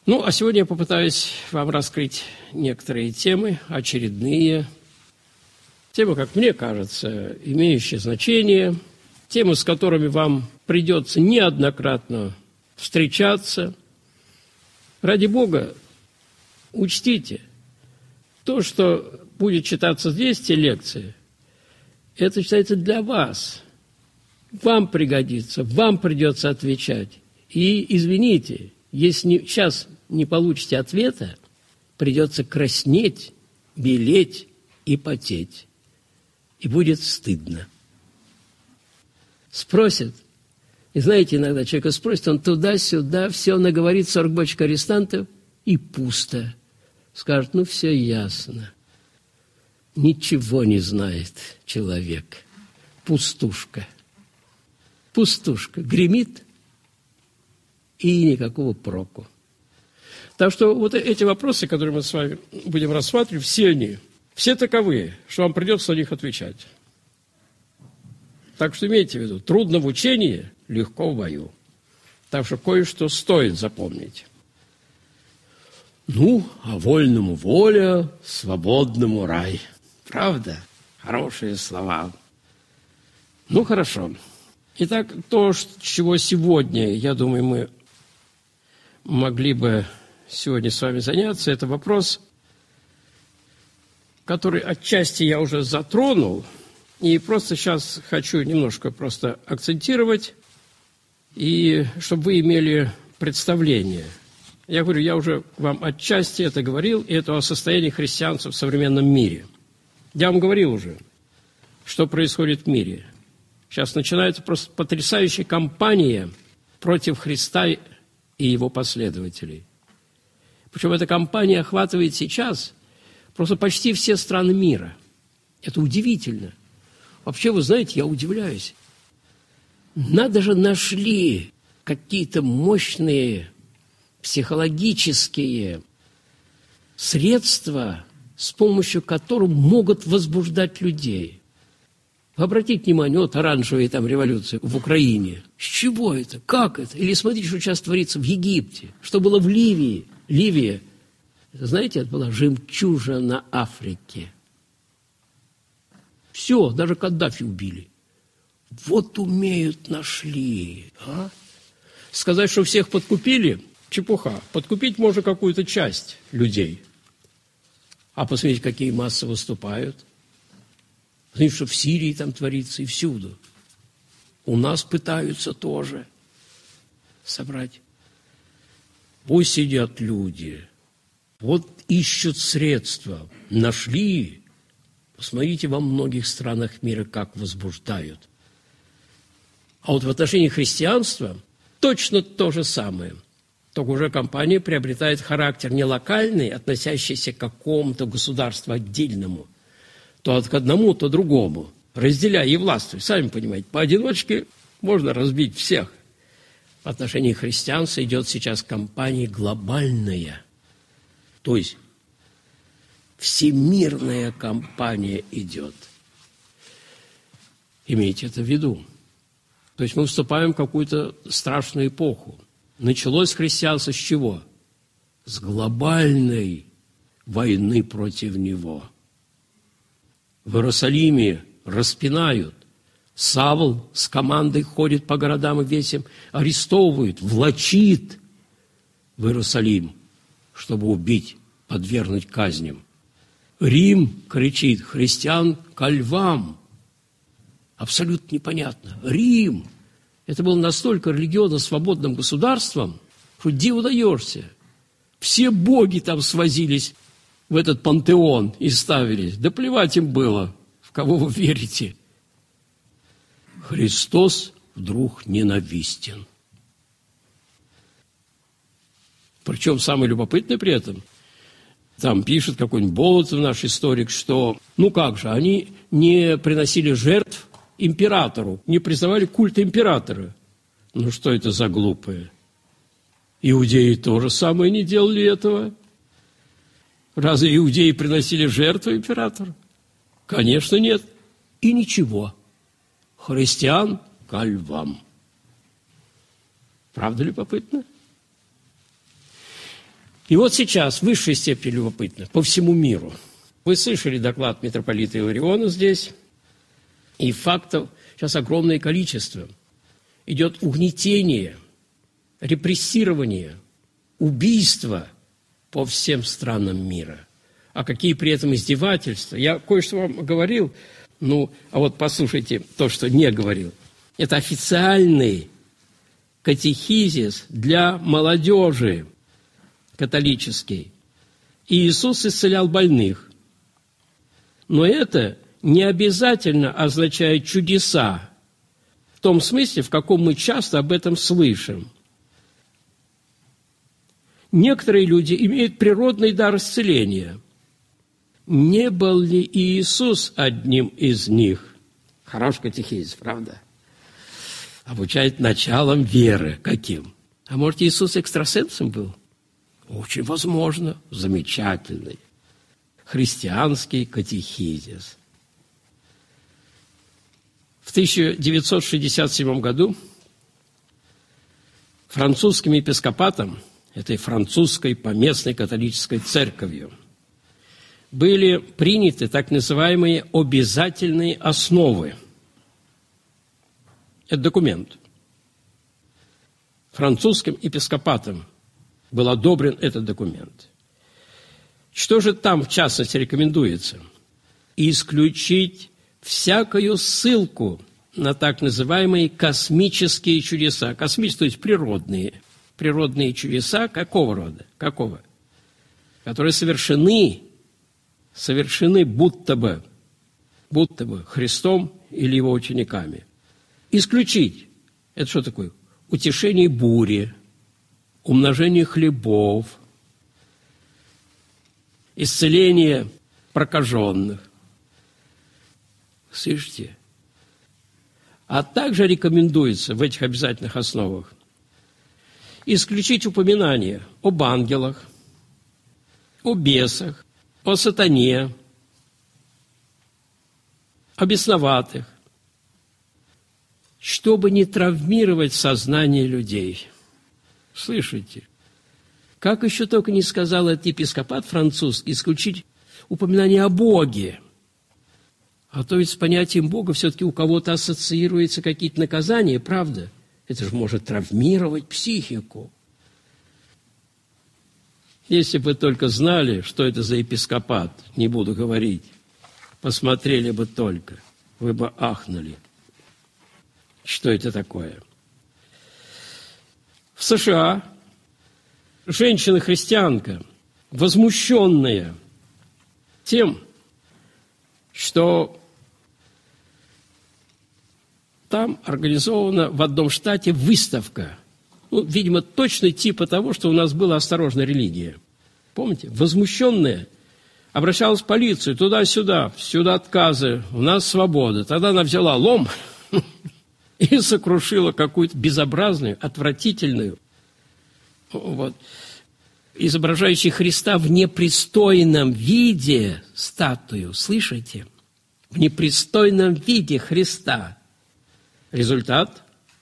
Ну, а сегодня я попытаюсь вам раскрыть некоторые темы, очередные темы, как мне кажется, имеющие значение, темы, с которыми вам придется неоднократно встречаться. Ради Бога, учтите, то, что будет читаться здесь, те лекции, это читается для вас. Вам пригодится, вам придется отвечать. И извините, если сейчас не получите ответа, придется краснеть, белеть и потеть. И будет стыдно. Спросят, и знаете, иногда человека спросит, он туда-сюда, все наговорит 40 бочек арестантов, и пусто. Скажет, ну, все ясно. Ничего не знает человек. Пустушка. Пустушка. Гремит, и никакого проку. Так что вот эти вопросы, которые мы с вами будем рассматривать, все таковые, что вам придется на них отвечать. Так что имейте в виду, трудно в учении, легко в бою. Так что кое-что стоит запомнить. Ну, а вольному воля, свободному рай. Правда? Хорошие слова. Ну, хорошо. Итак, то, с чего сегодня, я думаю, мы могли бы сегодня с вами заняться, это вопрос, который отчасти я уже затронул, и просто сейчас хочу немножко просто акцентировать, и чтобы вы имели представление. Я говорю, я уже вам отчасти это говорил, и это о состоянии христианства в современном мире. Я вам говорил уже, что происходит в мире. Сейчас начинается просто потрясающая кампания против Христа и его последователей. Причем эта кампания охватывает сейчас просто почти все страны мира. Это удивительно. Вообще, вы знаете, я удивляюсь. Надо же нашли какие-то мощные психологические средства, с помощью которых могут возбуждать людей. Вы обратите внимание, вот оранжевая там революция в Украине. С чего это? Как это? Или смотрите, что сейчас творится в Египте, что было в Ливии. Ливия, знаете, это была жемчужина Африки. Все, даже Каддафи убили. Вот умеют, нашли. А? Сказать, что всех подкупили, чепуха. Подкупить можно какую-то часть людей. А посмотрите, какие массы выступают. Посмотрите, что в Сирии там творится и всюду. У нас пытаются тоже собрать. Пусть сидят люди, вот ищут средства, нашли. Посмотрите, во многих странах мира как возбуждают. А вот в отношении христианства точно то же самое. Только уже кампания приобретает характер не локальный, относящийся к какому-то государству отдельному, то к одному, то другому, разделяя и властвуя. Сами понимаете, поодиночке можно разбить всех. В отношении христианства идет сейчас кампания глобальная. То есть всемирная кампания идет. Имейте это в виду. То есть мы вступаем в какую-то страшную эпоху. Началось христианство с чего? С глобальной войны против него. В Иерусалиме распинают. Савл с командой ходит по городам и весям, арестовывает, влачит в Иерусалим, чтобы убить, подвергнуть казням. Рим кричит: христиан ко львам. Абсолютно непонятно. Рим. Это было настолько религиозно свободным государством, что диву даешься. Все боги там свозились в этот пантеон и ставились. Да плевать им было, в кого вы верите. Христос вдруг ненавистен. Причем самое любопытное при этом, там пишет какой-нибудь Болотов, наш историк, что, ну как же, они не приносили жертв императору, не признавали культ императора. Ну что это за глупое? Иудеи тоже самое не делали этого. Разве иудеи приносили жертву императору? Конечно, нет. И ничего. Христиан ко львам. Правда любопытно? И вот сейчас в высшей степени любопытно по всему миру. Вы слышали доклад митрополита Илариона здесь, и фактов сейчас огромное количество. Идет угнетение, репрессирование, убийство по всем странам мира. А какие при этом издевательства? Я кое-что вам говорил, а вот послушайте то, что не говорил. Это официальный катехизис для молодежи католический. И Иисус исцелял больных. Но это не обязательно означает чудеса, в том смысле, в каком мы часто об этом слышим. Некоторые люди имеют природный дар исцеления. Не был ли Иисус одним из них? Хороший катехизис, правда? Обучает началом веры. Каким? А может, Иисус экстрасенсом был? Очень возможно. Замечательный. Христианский катехизис. В 1967 году французским епископатом, этой французской поместной католической церковью, были приняты так называемые обязательные основы. Это документ. Французским епископатом был одобрен этот документ. Что же там, в частности, рекомендуется? Исключить всякую ссылку на так называемые космические чудеса. Космические, то есть природные. Природные чудеса какого рода? Какого? Которые совершены будто бы Христом или его учениками. Исключить. Это что такое? Утешение бури, умножение хлебов, исцеление прокаженных. Слышите? А также рекомендуется в этих обязательных основах исключить упоминания об ангелах, о бесах, о сатане, о бесноватых, чтобы не травмировать сознание людей. Слышите? Как еще только не сказал этот епископат французский, исключить упоминание о Боге. А то ведь с понятием Бога все-таки у кого-то ассоциируются какие-то наказания, правда? Это же может травмировать психику. Если бы только знали, что это за епископат, не буду говорить, посмотрели бы только, вы бы ахнули. Что это такое? В США женщина-христианка, возмущенная тем, что там организована в одном штате выставка. Видимо, точно типа того, что у нас была «Осторожная религия». Помните? Возмущенная обращалась в полицию туда-сюда, всюду отказы, у нас свобода. Тогда она взяла лом и сокрушила какую-то безобразную, отвратительную, изображающую Христа в непристойном виде статую. Слышите? В непристойном виде Христа. Результат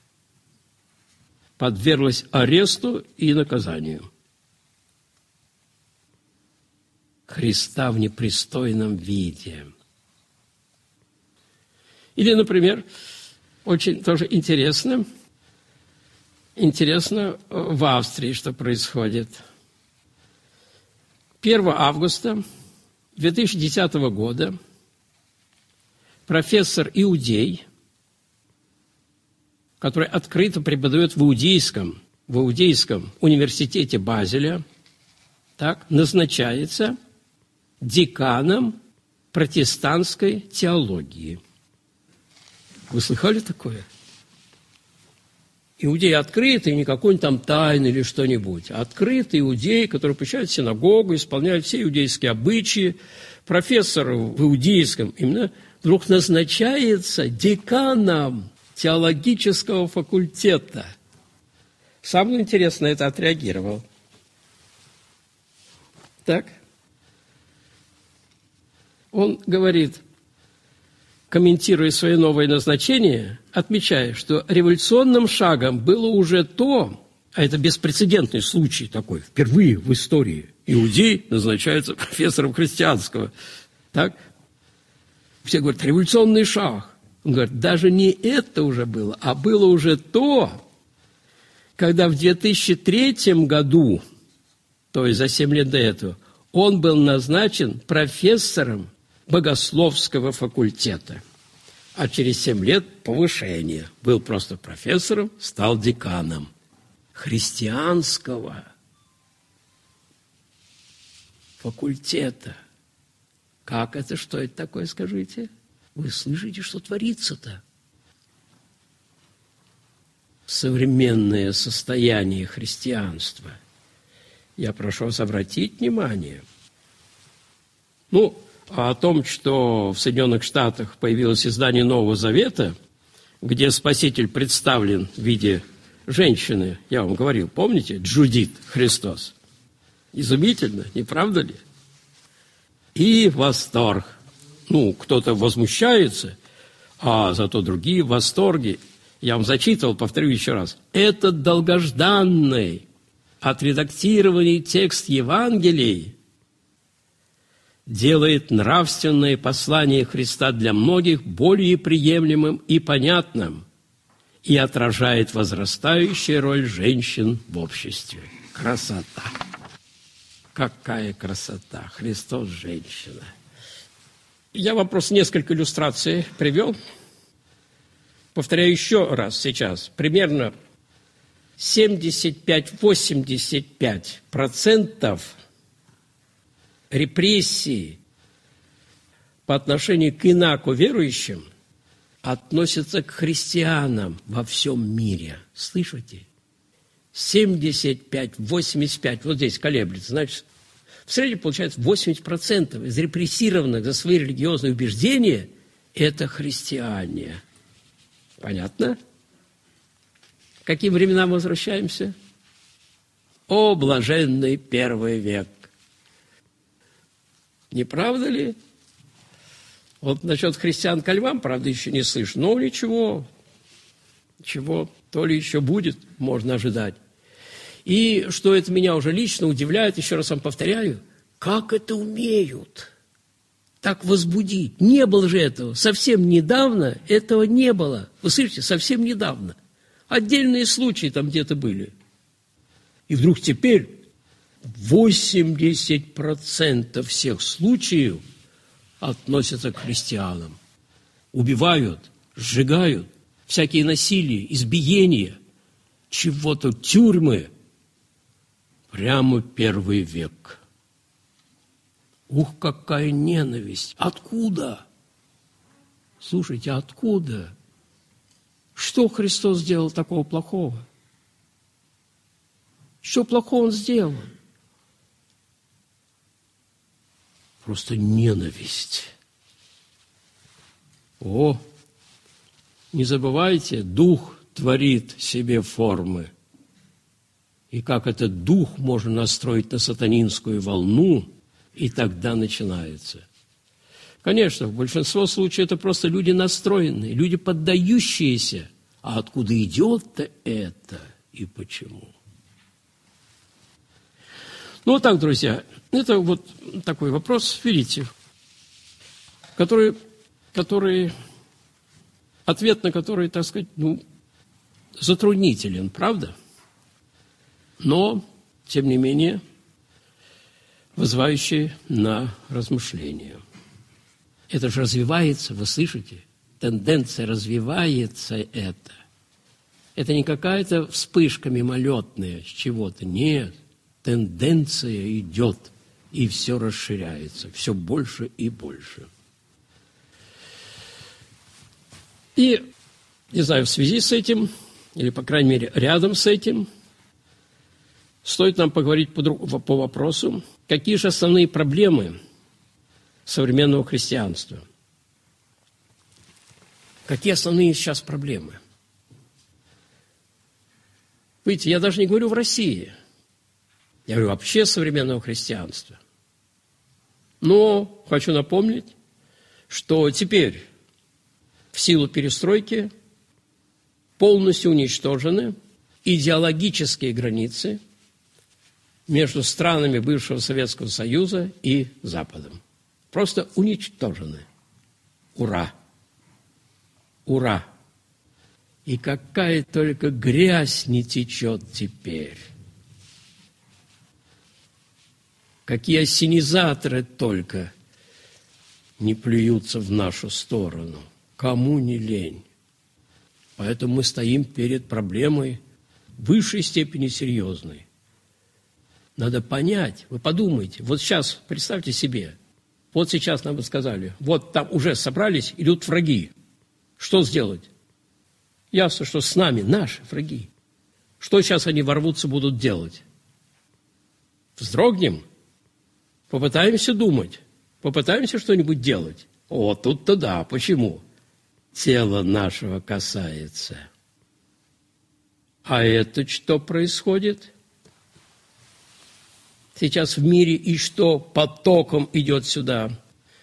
– подверглась аресту и наказанию. Христа в непристойном виде. Или, например, очень тоже интересно в Австрии, что происходит. 1 августа 2010 года профессор-иудей, который открыто преподает в иудейском университете Базеля, назначается деканом протестантской теологии. Вы слыхали такое? Иудей открытый, не какой-нибудь там тайный или что-нибудь. Открытый иудей, который посещает синагогу, исполняет все иудейские обычаи. Профессор в иудейском именно вдруг назначается деканом теологического факультета. Самое интересное, это отреагировал. Так. Он говорит, комментируя свое новое назначение, отмечая, что революционным шагом было уже то, А это беспрецедентный случай такой. Впервые в истории иудей назначается профессором христианского. Так? Все говорят, революционный шаг. Он говорит, даже не это уже было, а было уже то, когда в 2003 году, то есть за 7 лет до этого, он был назначен профессором богословского факультета. А через 7 лет повышение. Был просто профессором, стал деканом христианского факультета. Как это, что это такое, скажите? Вы слышите, что творится-то? Современное состояние христианства. Я прошу вас обратить внимание. А о том, что в Соединенных Штатах появилось издание Нового Завета, где Спаситель представлен в виде женщины, я вам говорил, помните, Джудит Христос. Изумительно, не правда ли? И восторг. Кто-то возмущается, а зато другие в восторге. Я вам зачитывал, повторю еще раз. Этот долгожданный, отредактированный текст Евангелий делает нравственное послание Христа для многих более приемлемым и понятным и отражает возрастающую роль женщин в обществе. Красота! Какая красота! Христос – женщина. Я вам просто несколько иллюстраций привел. Повторяю еще раз сейчас. Примерно 75-85% репрессий по отношению к инако верующим относятся к христианам во всем мире. Слышите? 75-85, вот здесь колеблется. Значит, в среднем получается 80% из репрессированных за свои религиозные убеждения – это христиане. Понятно? К каким временам возвращаемся? О, блаженный первый век! Не правда ли? Вот насчет христиан ко львам, правда, еще не слышу. Но ничего, то ли еще будет, можно ожидать. И что это меня уже лично удивляет, еще раз вам повторяю, как это умеют так возбудить. Не было же этого. Совсем недавно этого не было. Вы слышите, совсем недавно. Отдельные случаи там где-то были. И вдруг теперь 80% всех случаев относятся к христианам. Убивают, сжигают, всякие насилия, избиения, чего-то, тюрьмы. Прямо первый век. Ух, какая ненависть! Откуда? Слушайте, откуда? Что Христос сделал такого плохого? Что плохого Он сделал? Просто ненависть. О, не забывайте, Дух творит себе формы. И как этот дух можно настроить на сатанинскую волну, и тогда начинается. Конечно, в большинстве случаев это просто люди настроенные, люди поддающиеся. А откуда идет-то это и почему? Вот так, друзья, это вот такой вопрос, видите, ответ на который, так сказать, затруднителен, правда? Но, тем не менее, вызывающий на размышление. Это же развивается, вы слышите? Тенденция развивается это. Это не какая-то вспышка мимолетная с чего-то, нет. Тенденция идет, и все расширяется, все больше и больше. И, не знаю, в связи с этим, или, по крайней мере, рядом с этим, стоит нам поговорить по вопросу, какие же основные проблемы современного христианства. Какие основные сейчас проблемы? Видите, я даже не говорю в России. Я говорю вообще современного христианства. Но хочу напомнить, что теперь в силу перестройки полностью уничтожены идеологические границы между странами бывшего Советского Союза и Западом. Просто уничтожены. Ура! Ура! И какая только грязь не течет теперь. Какие ассенизаторы только не плюются в нашу сторону. Кому не лень. Поэтому мы стоим перед проблемой в высшей степени серьезной. Надо понять, вы подумайте, вот сейчас, представьте себе, вот сейчас нам бы сказали, вот там уже собрались, идут враги. Что сделать? Ясно, что с нами наши враги. Что сейчас они ворвутся, будут делать? Вздрогнем? Попытаемся думать? Попытаемся что-нибудь делать? О, тут-то да. Почему? Тело нашего касается. А это что происходит? Сейчас в мире и что потоком идет сюда?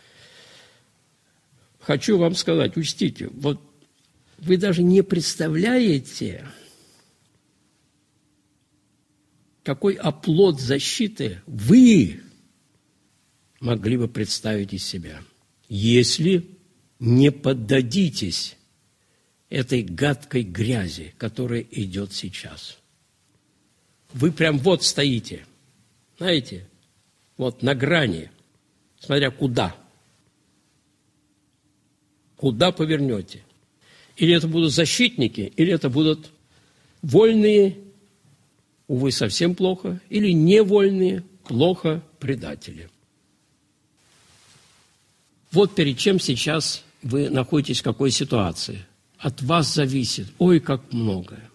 Хочу вам сказать, учтите, вот вы даже не представляете, какой оплот защиты вы могли бы представить из себя, если не поддадитесь этой гадкой грязи, которая идет сейчас. Вы прям вот стоите, знаете, вот на грани, смотря куда. Куда повернете. Или это будут защитники, или это будут вольные, увы, совсем плохо, или невольные, плохо предатели. Вот перед чем сейчас вы находитесь, в какой ситуации. От вас зависит, ой, как многое.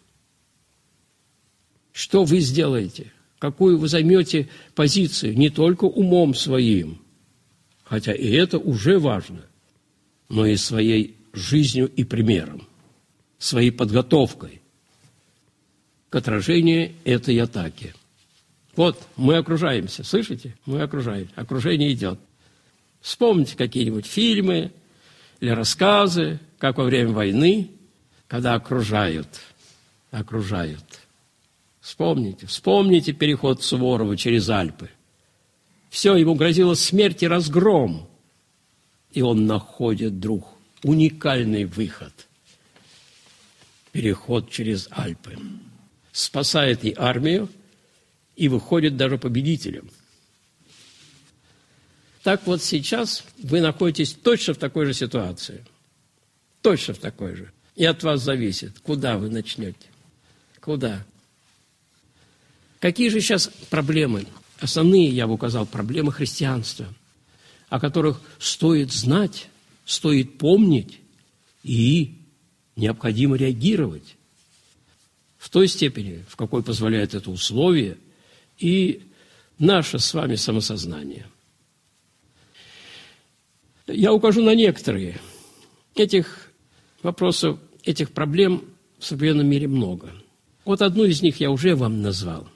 Что вы сделаете? Какую вы займете позицию? Не только умом своим, хотя и это уже важно, но и своей жизнью и примером, своей подготовкой к отражению этой атаки. Вот мы окружаемся, слышите? Мы окружаемся, окружение идет. Вспомните какие-нибудь фильмы или рассказы, как во время войны, когда окружают. Вспомните переход Суворова через Альпы. Все, ему грозила смерть и разгром. И он находит вдруг уникальный выход. Переход через Альпы. Спасает и армию, и выходит даже победителем. Так вот сейчас вы находитесь точно в такой же ситуации. Точно в такой же. И от вас зависит, куда вы начнете. Куда? Какие же сейчас проблемы? Основные, я бы указал, проблемы христианства, о которых стоит знать, стоит помнить и необходимо реагировать в той степени, в какой позволяет это условие и наше с вами самосознание. Я укажу на некоторые. Этих вопросов, этих проблем в современном мире много. Вот одну из них я уже вам назвал.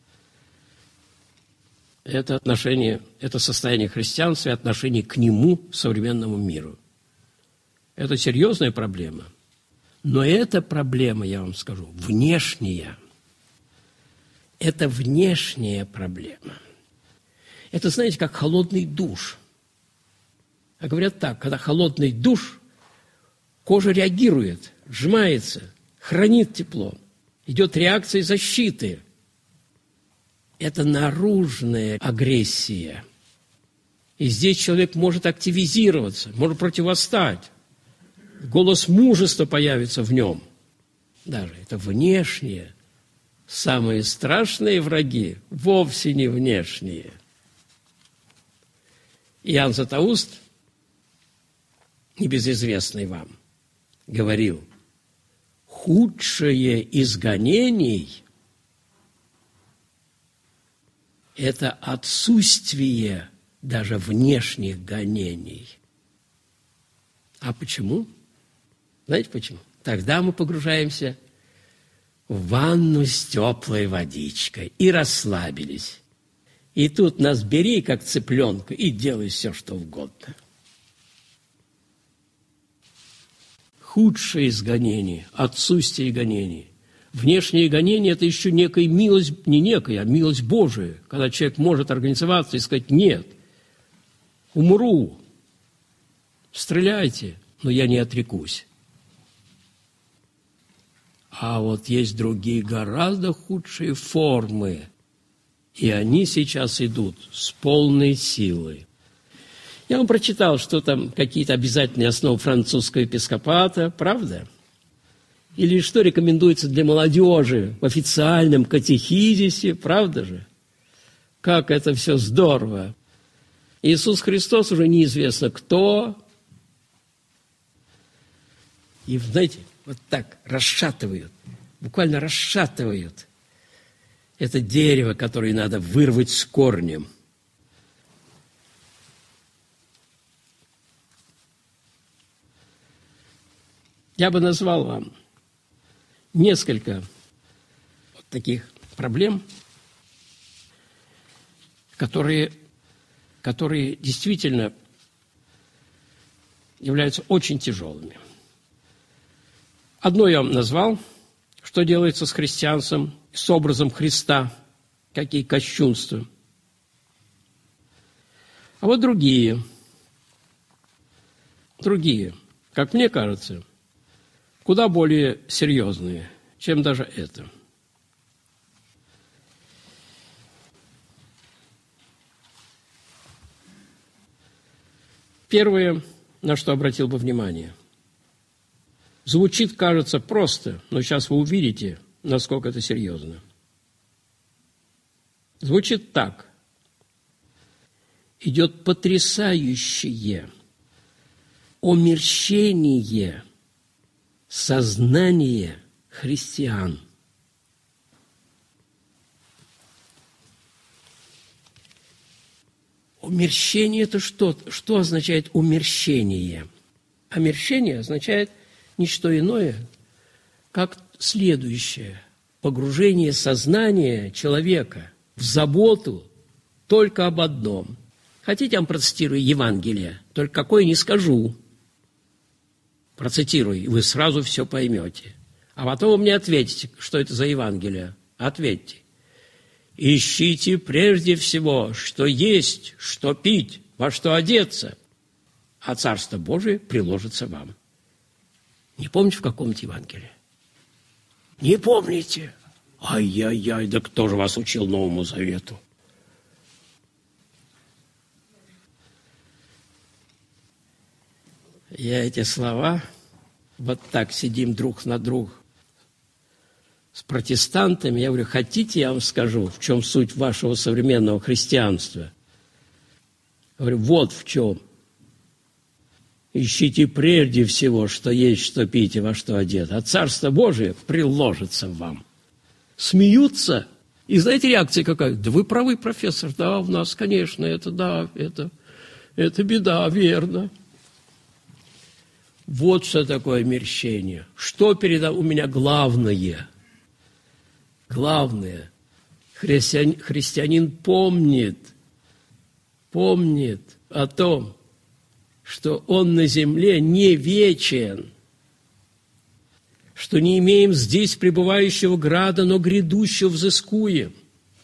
Это отношение, это состояние христианства и отношение к нему, современному миру. Это серьезная проблема. Но эта проблема, я вам скажу, внешняя. Это внешняя проблема. Это, знаете, как холодный душ. А говорят так, когда холодный душ, кожа реагирует, сжимается, хранит тепло. Идет реакция защиты. Это наружная агрессия. И здесь человек может активизироваться, может противостать. Голос мужества появится в нем. Даже это внешнее. Самые страшные враги вовсе не внешние. Иоанн Златоуст, небезызвестный вам, говорил, худшее из гонений – это отсутствие даже внешних гонений. А почему? Знаете почему? Тогда мы погружаемся в ванну с теплой водичкой и расслабились. И тут нас бери, как цыпленка, и делай все, что угодно. Худшее из гонений, отсутствие гонений, Внешнее гонение – это еще некая милость, не некая, а милость Божия, когда человек может организоваться и сказать: нет, умру, стреляйте, но я не отрекусь. А вот есть другие гораздо худшие формы, и они сейчас идут с полной силой. Я вам прочитал, что там какие-то обязательные основы французского епископата, правда? Или что рекомендуется для молодежи в официальном катехизисе, правда же? Как это все здорово! Иисус Христос уже неизвестно кто. И, знаете, вот так расшатывают, буквально расшатывают это дерево, которое надо вырвать с корнем. Я бы назвал вам несколько вот таких проблем, которые действительно являются очень тяжелыми. Одно я вам назвал, что делается с христианством, с образом Христа, какие кощунства. А вот другие, как мне кажется, куда более серьезные, чем даже это. Первое, на что обратил бы внимание. Звучит, кажется, просто, но сейчас вы увидите, насколько это серьезно. Звучит так. Идет потрясающее омерщение сознания христиан. Умерщение – это что? Что означает умерщение? Омерщение означает не что иное, как следующее. Погружение сознания человека в заботу только об одном. Хотите, я вам процитирую Евангелие? Только какое не скажу. Процитирую, и вы сразу все поймете. А потом вы мне ответите, что это за Евангелие. Ответьте. «Ищите прежде всего, что есть, что пить, во что одеться, а Царство Божие приложится вам». Не помните, в каком-то Евангелии? Не помните? Ай-яй-яй, да кто же вас учил Новому Завету? Я эти слова, вот так сидим друг на друг с протестантами, я говорю: хотите, я вам скажу, в чем суть вашего современного христианства? Я говорю: вот в чем. Ищите прежде всего, что есть, что пить и во что одет, а Царство Божие приложится вам. Смеются. И знаете, реакция какая? Да вы правы, профессор, да, у нас, конечно, это беда, верно. Вот что такое омерщение. Что у меня главное? Главное. Христианин помнит о том, что он на земле не вечен, что не имеем здесь пребывающего града, но грядущего взыскуем.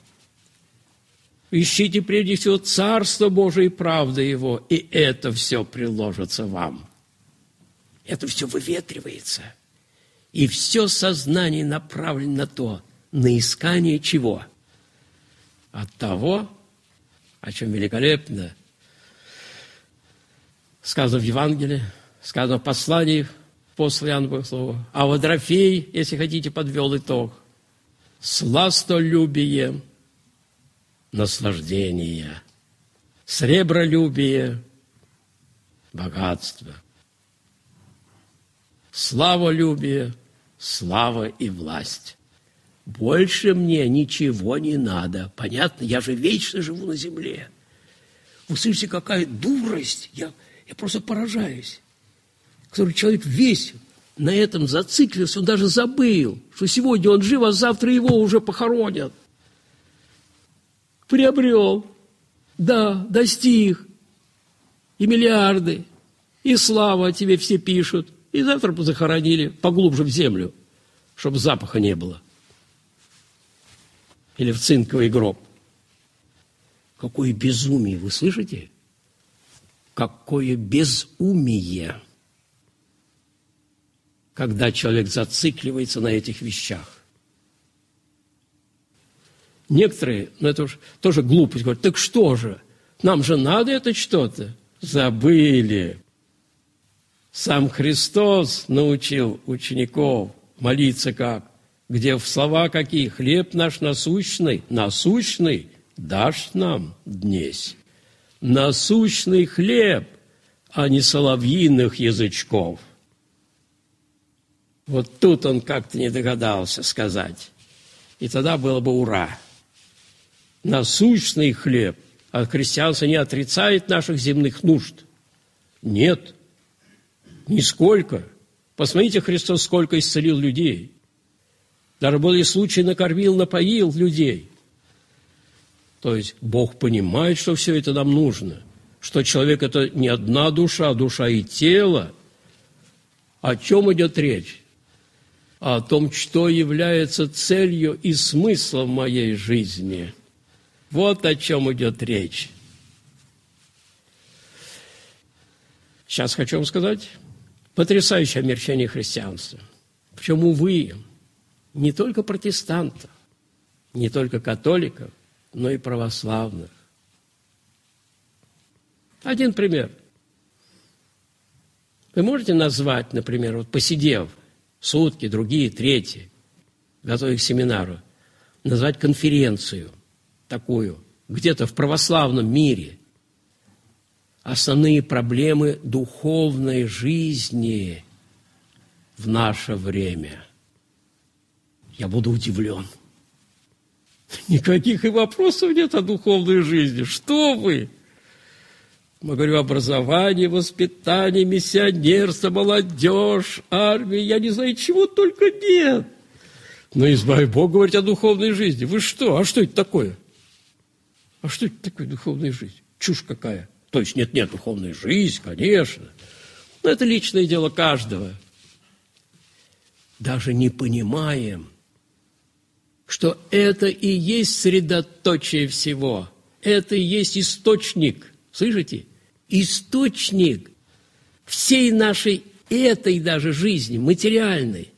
Ищите прежде всего Царство Божие и правда Его, и это все приложится вам. Это все выветривается. И все сознание направлено на то, на искание чего? От того, о чем великолепно сказано в Евангелии, сказано в послании после Иоаннового слова. А Водрофей, если хотите, подвел итог. Сластолюбие, наслаждение, сребролюбие, богатство, славолюбие, слава и власть. Больше мне ничего не надо. Понятно? Я же вечно живу на земле. Вы слышите, какая дурость. Я просто поражаюсь. Который человек весь на этом зациклился, он даже забыл, что сегодня он жив, а завтра его уже похоронят. Приобрел, да, достиг, и миллиарды, и слава о тебе все пишут, и завтра захоронили поглубже в землю. чтобы запаха не было. Или в цинковый гроб. Какое безумие, вы слышите? Какое безумие, когда человек зацикливается на этих вещах. Некоторые, ну это уж тоже глупость, говорят, так что же, нам же надо это что-то. Забыли. Сам Христос научил учеников молиться как? Где в слова какие? Хлеб наш насущный дашь нам днесь. Насущный хлеб, а не соловьиных язычков. Вот тут он как-то не догадался сказать. И тогда было бы ура. Насущный хлеб, а христианство не отрицает наших земных нужд. Нет, нисколько. Посмотрите, Христос сколько исцелил людей. Даже были случаи, накормил, напоил людей. То есть Бог понимает, что все это нам нужно. Что человек – это не одна душа, душа и тело. О чем идет речь? О том, что является целью и смыслом моей жизни. Вот о чем идет речь. Сейчас хочу вам сказать потрясающее омерчение христианства. Причем, увы, не только протестантов, не только католиков, но и православных. Один пример. Вы можете назвать, например, вот посидев сутки, другие, третьи, готовясь к семинару, назвать конференцию такую, где-то в православном мире, основные проблемы духовной жизни в наше время. Я буду удивлен. Никаких и вопросов нет о духовной жизни. Что вы? Мы говорим образование, воспитание, миссионерство, молодежь, армия. Я не знаю, чего только нет. Но избави Бог говорить о духовной жизни. Вы что? А что это такое? А что это такое духовная жизнь? Чушь какая. То есть нет, духовная жизнь, конечно. Но это личное дело каждого. Даже не понимаем, что это и есть средоточие всего. Это и есть источник. Слышите? Источник всей нашей этой даже жизни, материальной.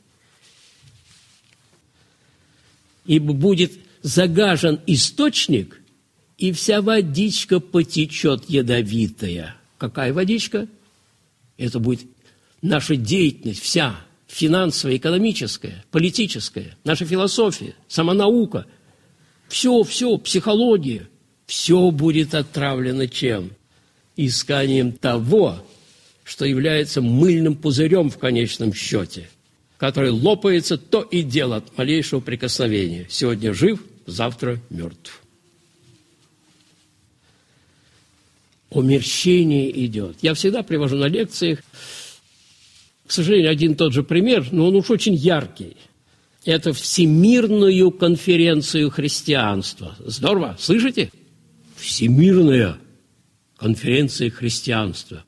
Ибо будет загажен источник, и вся водичка потечет ядовитая. Какая водичка? Это будет наша деятельность вся, финансовая, экономическая, политическая, наша философия, сама наука. Все, психология. Все будет отравлено чем? Исканием того, что является мыльным пузырем в конечном счете, который лопается то и дело от малейшего прикосновения. Сегодня жив, завтра мертв. Омерщение идет. Я всегда привожу на лекциях, к сожалению, один и тот же пример, но он уж очень яркий. Это Всемирную конференцию христианства. Здорово, слышите? Всемирная конференция христианства.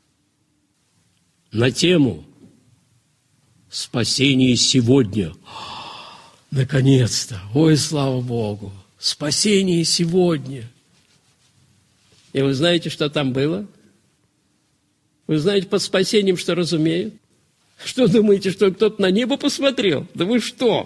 На тему «Спасение сегодня». Наконец-то! Ой, слава Богу! Спасение сегодня! И вы знаете, что там было? Вы знаете, под спасением что разумеют? Что думаете, что кто-то на небо посмотрел? Да вы что?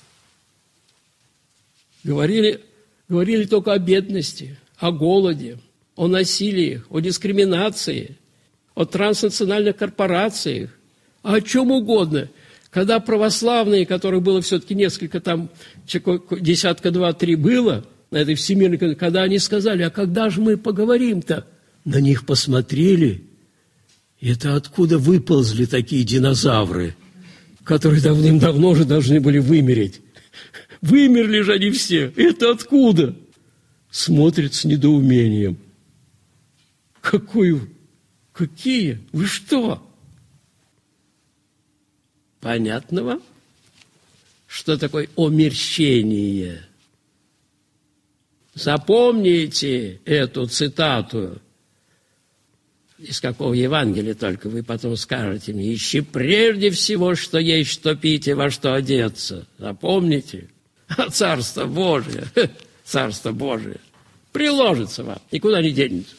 Говорили только о бедности, о голоде, о насилии, о дискриминации, о транснациональных корпорациях, о чем угодно. Когда православные, которых было все-таки несколько, там, десятка, два, три было, на этой всемирной, когда они сказали, а когда же мы поговорим-то? На них посмотрели, и это откуда выползли такие динозавры, которые давным-давно уже должны были вымереть. Вымерли же они все. Это откуда? Смотрят с недоумением. Какие? Вы что? Понятно? Что такое омерщение? Запомните эту цитату. из какого Евангелия только, вы потом скажете мне, ищи прежде всего, что есть, что пить и во что одеться. Запомните? А Царство Божие, Царство Божие, приложится вам, никуда не денется.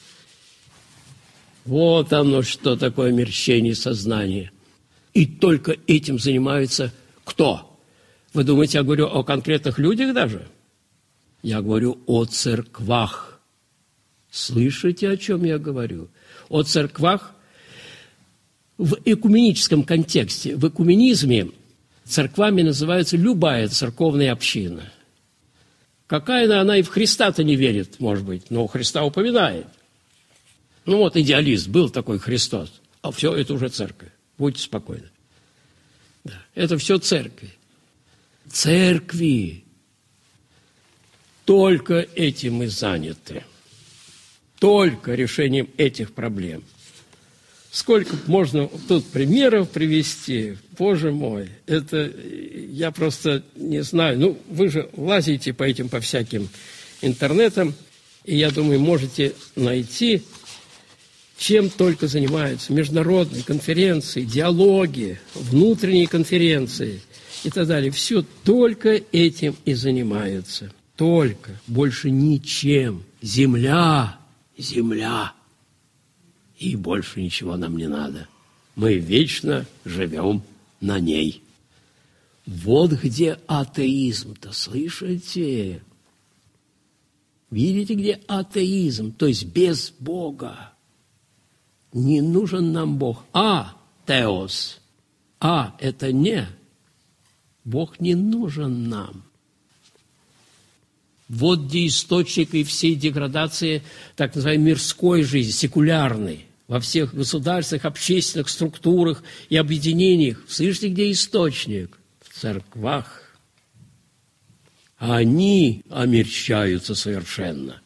Вот оно, что такое омерщение сознания. И только этим занимается кто? Вы думаете, я говорю о конкретных людях даже? Я говорю о церквах. Слышите, о чем я говорю? О церквах в экуменическом контексте. В экуменизме церквами называется любая церковная община. Какая она и в Христа-то не верит, может быть, но Христа упоминает. Ну вот идеалист, был такой Христос, а все это уже церковь. Будьте спокойны. Да, это все церкви. Церкви. Только этим мы заняты. Только решением этих проблем. Сколько можно тут примеров привести, Боже мой, это я просто не знаю. Ну, вы же лазите по всяким интернетам, и я думаю, можете найти, чем только занимаются международные конференции, диалоги, внутренние конференции и так далее. Все только этим и занимаются. Только, больше ничем. Земля. И больше ничего нам не надо. Мы вечно живем на ней. Вот где атеизм-то, слышите? Видите, где атеизм, то есть без Бога. Не нужен нам Бог. Теос. Это не. Бог не нужен нам. Вот где источник и всей деградации так называемой мирской жизни, секулярной, во всех государствах, общественных структурах и объединениях. Слышите, где источник? В церквах. Они омерщаются совершенно.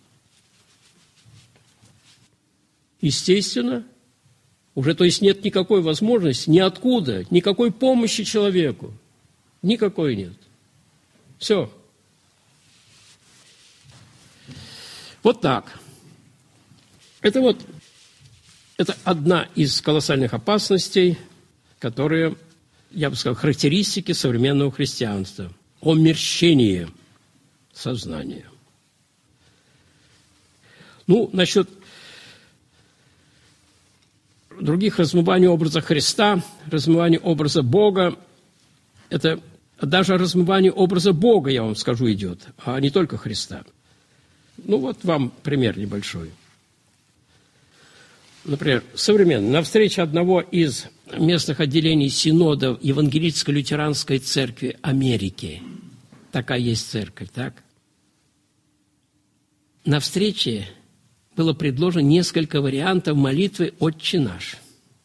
Естественно, уже, то есть, нет никакой возможности, ниоткуда, никакой помощи человеку. Никакой нет. Все. Вот так. Это одна из колоссальных опасностей, которые, я бы сказал, характеристики современного христианства. Омерщение сознания. Ну, насчет других размываний образа Христа, размывания образа Бога, это даже размывание образа Бога, я вам скажу, идет, а не только Христа. Ну, вот вам пример небольшой. Например, современно, на встрече одного из местных отделений синодов Евангелическо-лютеранской церкви Америки, такая есть церковь, так? На встрече было предложено несколько вариантов молитвы «Отче наш».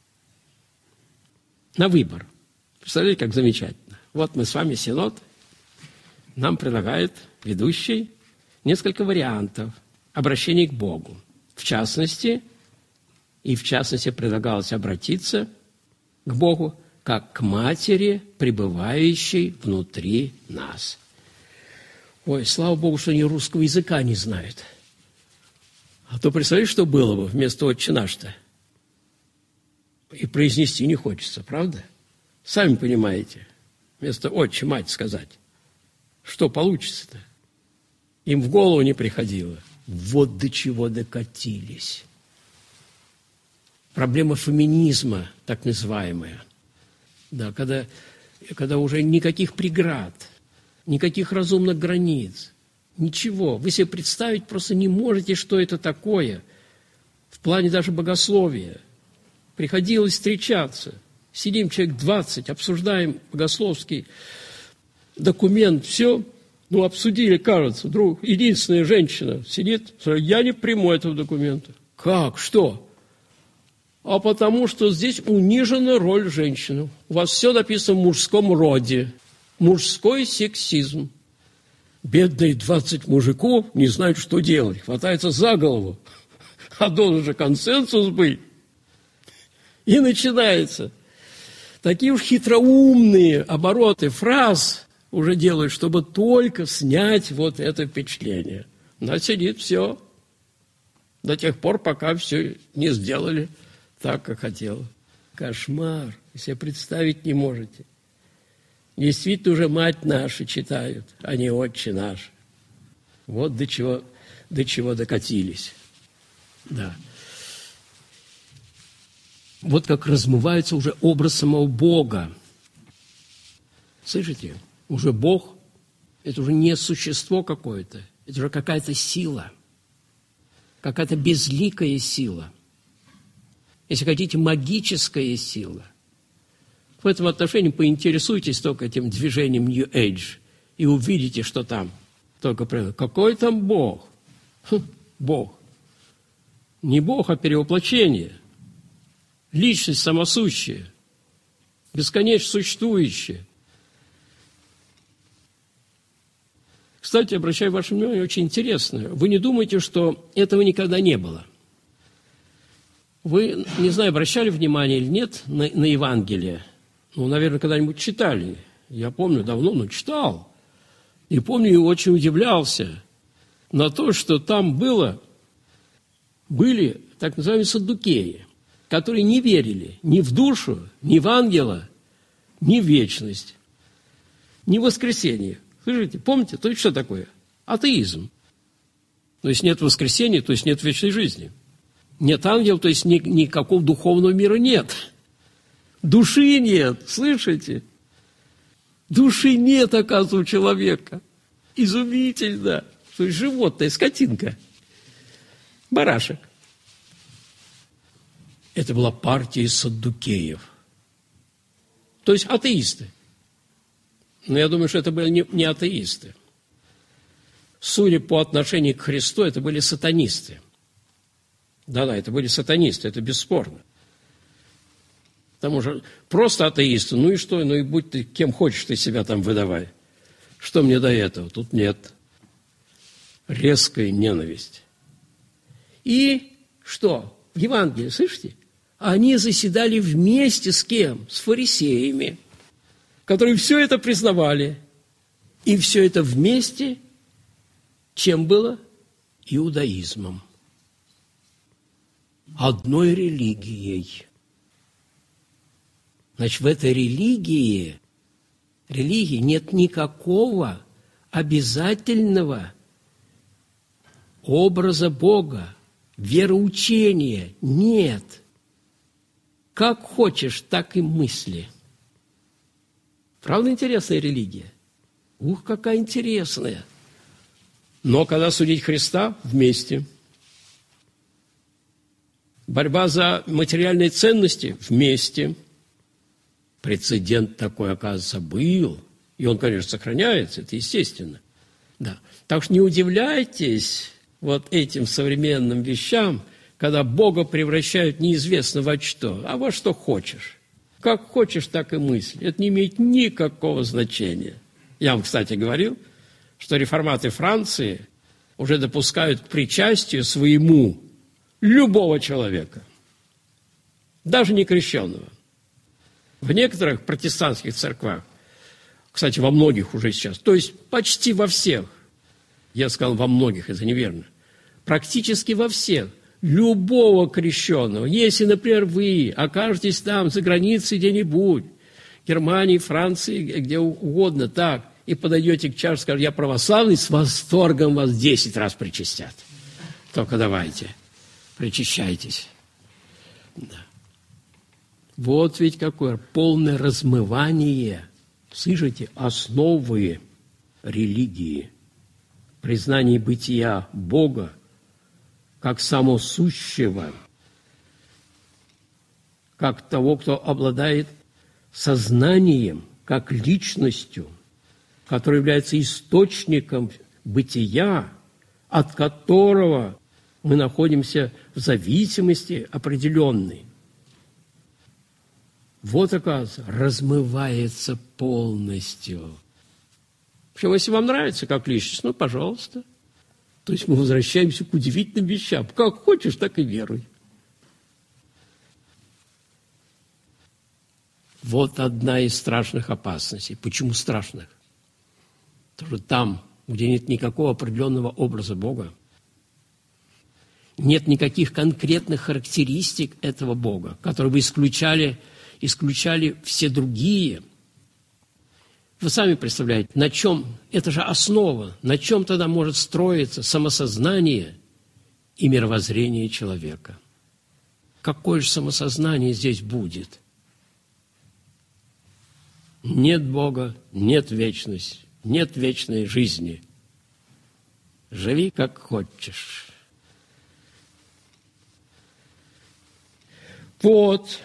На выбор. Представляете, как замечательно. Вот мы с вами синод, нам предлагает ведущий несколько вариантов обращения к Богу. В частности, предлагалось обратиться к Богу как к матери, пребывающей внутри нас. Ой, слава Богу, что они русского языка не знают. А то представляешь, что было бы вместо «Отче наш»-то? И произнести не хочется, правда? Сами понимаете, вместо «Отче, мать» сказать. Что получится-то? Им в голову не приходило. Вот до чего докатились. Проблема феминизма, так называемая. Да, когда уже никаких преград, никаких разумных границ, ничего. Вы себе представить просто не можете, что это такое. В плане даже богословия. Приходилось встречаться. Сидим человек 20, обсуждаем богословский документ, все. Ну, обсудили, кажется, вдруг единственная женщина сидит, я не приму этого документа. Как? Что? А потому что здесь унижена роль женщины. У вас все написано в мужском роде. Мужской сексизм. Бедные 20 мужиков не знают, что делать. Хватаются за голову. А должен же консенсус быть. И начинается. Такие уж хитроумные обороты фраз уже делают, чтобы только снять вот это впечатление. Она сидит, все. До тех пор, пока все не сделали так, как хотел. Кошмар. Вы себе представить не можете. Действительно, уже «Мать наша» читают, а не «Отче наш». Вот до чего докатились. Да. Вот как размывается уже образ самого Бога. Слышите? Уже Бог – это уже не существо какое-то, это уже какая-то сила, какая-то безликая сила. Если хотите, магическая сила. В этом отношении поинтересуйтесь только этим движением New Age и увидите, что там. Только какой там Бог? Бог. Не Бог, а перевоплощение. Личность самосущая, бесконечно существующая. Кстати, обращаю ваше внимание, очень интересно. Вы не думаете, что этого никогда не было? Вы, не знаю, обращали внимание или нет на Евангелие? Ну, наверное, когда-нибудь читали. Я помню, давно, но читал. И помню, и очень удивлялся на то, что там были так называемые саддукеи, которые не верили ни в душу, ни в ангела, ни в вечность, ни в воскресение. Слышите, помните, то есть что такое? Атеизм. То есть нет воскресения, то есть нет вечной жизни. Нет ангела, то есть никакого духовного мира нет. Души нет, слышите? Души нет, оказывается, у человека. Изумительно. То есть животное, скотинка, барашек. Это была партия саддукеев. То есть атеисты. Но я думаю, что это были не атеисты. Судя по отношению к Христу, это были сатанисты. Да-да, это были сатанисты, это бесспорно. Потому что просто атеисты, ну и что, ну и будь ты кем хочешь, ты себя там выдавай. Что мне до этого? Тут нет. Резкая ненависть. И что? В Евангелии, слышите? Они заседали вместе с кем? С фарисеями, которые все это признавали. И все это вместе, чем было? Иудаизмом. Одной религией. Значит, в этой религии нет никакого обязательного образа Бога, вероучения нет. Как хочешь, так и мысли. Правда, интересная религия? Ух, какая интересная! Но когда судить Христа, вместе. Борьба за материальные ценности, вместе. Прецедент такой, оказывается, был. И он, конечно, сохраняется, это естественно. Да. Так что не удивляйтесь вот этим современным вещам, когда Бога превращают неизвестно во что, а во что хочешь. Как хочешь, так и мысли. Это не имеет никакого значения. Я вам, кстати, говорил, что реформаты Франции уже допускают к причастию своему любого человека, даже не крещенного. В некоторых протестантских церквях, кстати, во многих уже сейчас, то есть почти во всех, я сказал во многих, это неверно, практически во всех, любого крещенного, если, например, вы окажетесь там, за границей где-нибудь, Германии, Франции, где угодно, так, и подойдете к чаше, скажете, я православный, с восторгом вас 10 раз причастят. Только давайте, причащайтесь. Да. Вот ведь какое полное размывание, слышите, основы религии, признание бытия Бога как самосущего, как того, кто обладает сознанием, как личностью, который является источником бытия, от которого мы находимся в зависимости определенной. Вот, оказывается, размывается полностью. Причем, если вам нравится как личность, ну, пожалуйста. То есть мы возвращаемся к удивительным вещам. Как хочешь, так и веруй. Вот одна из страшных опасностей. Почему страшных? Потому что там, где нет никакого определенного образа Бога, Нет никаких конкретных характеристик этого Бога, которые бы исключали все другие. Вы сами представляете, на чем, это же основа, на чем тогда может строиться самосознание и мировоззрение человека? Какое же самосознание здесь будет? Нет Бога, нет вечности, нет вечной жизни. Живи, как хочешь. Вот.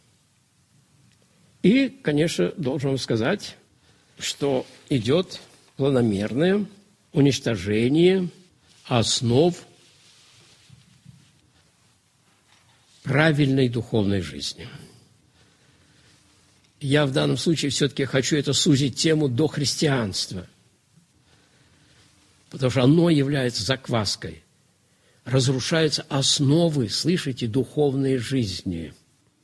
И, конечно, должен вам сказать, что идет планомерное уничтожение основ правильной духовной жизни. Я в данном случае все-таки хочу это сузить тему до христианства, потому что оно является закваской. Разрушаются основы, слышите, духовной жизни.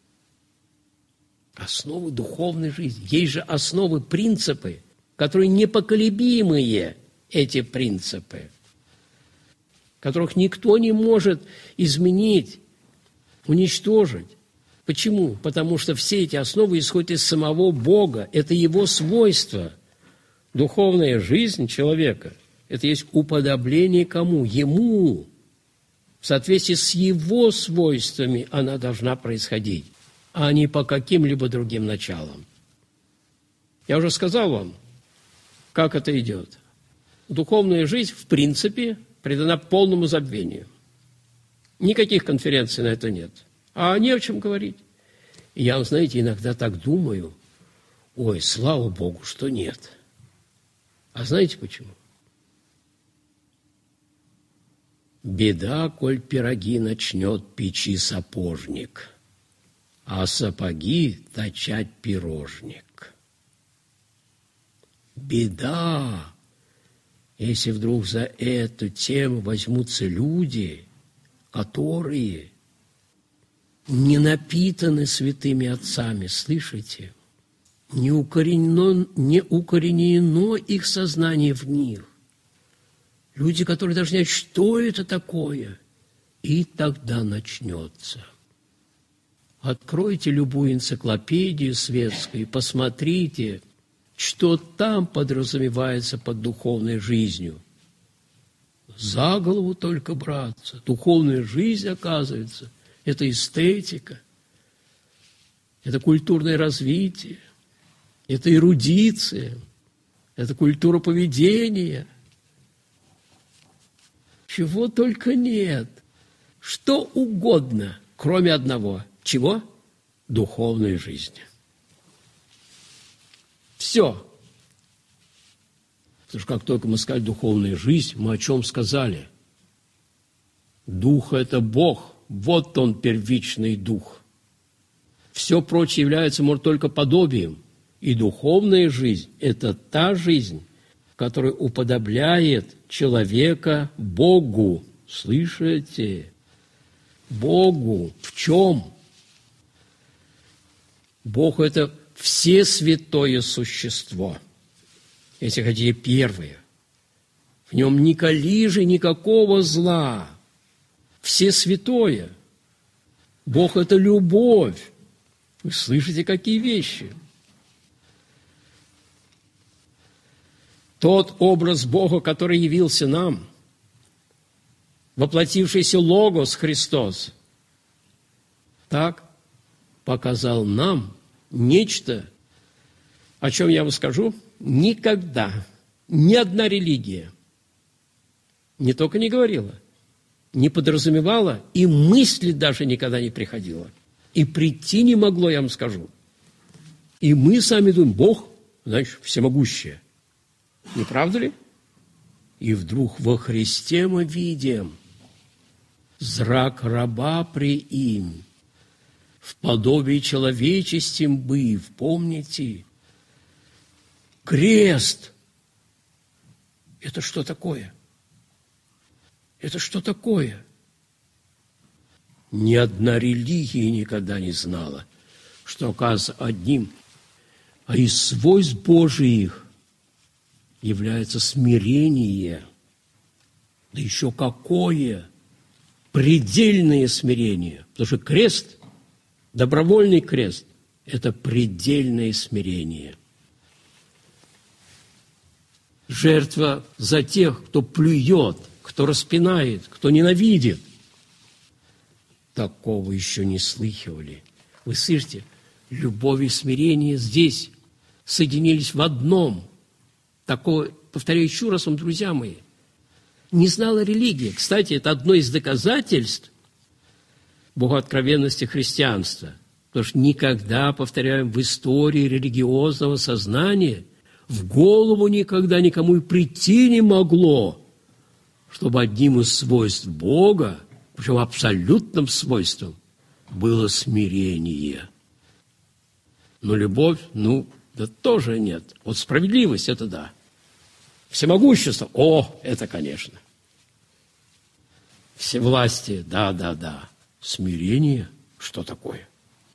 Основы духовной жизни. Есть же основы, принципы, которые непоколебимые, эти принципы, которых никто не может изменить, уничтожить. Почему? Потому что все эти основы исходят из самого Бога. Это Его свойство. Духовная жизнь человека – это есть уподобление кому? Ему. В соответствии с Его свойствами она должна происходить, а не по каким-либо другим началам. Я уже сказал вам, как это идет. Духовная жизнь, в принципе, предана полному забвению. Никаких конференций на это нет. А не о чем говорить. И я, знаете, иногда так думаю, ой, слава Богу, что нет. А знаете почему? Беда, коль пироги начнет печи сапожник, а сапоги точать пирожник. Беда, если вдруг за эту тему возьмутся люди, которые не напитаны святыми отцами, слышите? Не укоренено их сознание в них. Люди, которые даже не знают, что это такое. И тогда начнется. Откройте любую энциклопедию светскую и посмотрите, что там подразумевается под духовной жизнью. За голову только браться. Духовная жизнь, оказывается, это эстетика, это культурное развитие, это эрудиция, это культура поведения. Чего только нет. Что угодно, кроме одного. Чего? Духовной жизни. Все. Потому что как только мы сказали «духовная жизнь», мы о чем сказали? Дух – это Бог. Вот он, первичный дух. Все прочее является, может, только подобием. И духовная жизнь – это та жизнь, которая уподобляет человека Богу. Слышите? Богу. В чем? Бог – это всесвятое существо. Если хотите, первое. В нем ни колижи, никакого зла. Всесвятое. Бог – это любовь. Вы слышите, какие вещи? Тот образ Бога, который явился нам, воплотившийся Логос Христос, так показал нам нечто, о чем я вам скажу, никогда ни одна религия не только не говорила, не подразумевала, и мысли даже никогда не приходила. И прийти не могло, я вам скажу. И мы сами думаем, Бог, значит, всемогущее. Не правда ли? И вдруг во Христе мы видим зрак раба при им, в подобии человечестим быв, помните? Крест. Это что такое? Это что такое? Ни одна религия никогда не знала, что, оказывается, одним, а из свойств Божиих является смирение. Да еще какое! предельное смирение. Потому что крест, добровольный крест, это предельное смирение. Жертва за тех, кто плюет, кто распинает, кто ненавидит. Такого еще не слыхивали. Вы слышите, любовь и смирение здесь соединились в одном. Такого, повторяю еще раз вам, друзья мои, не знала религия. Кстати, это одно из доказательств богооткровенности христианства. Потому что никогда, повторяем, в истории религиозного сознания в голову никогда никому и прийти не могло, чтобы одним из свойств Бога, причем абсолютным свойством, было смирение. Но любовь, да тоже нет. Вот справедливость – это да. Всемогущество – это, конечно. Всевластие – да. Смирение – что такое?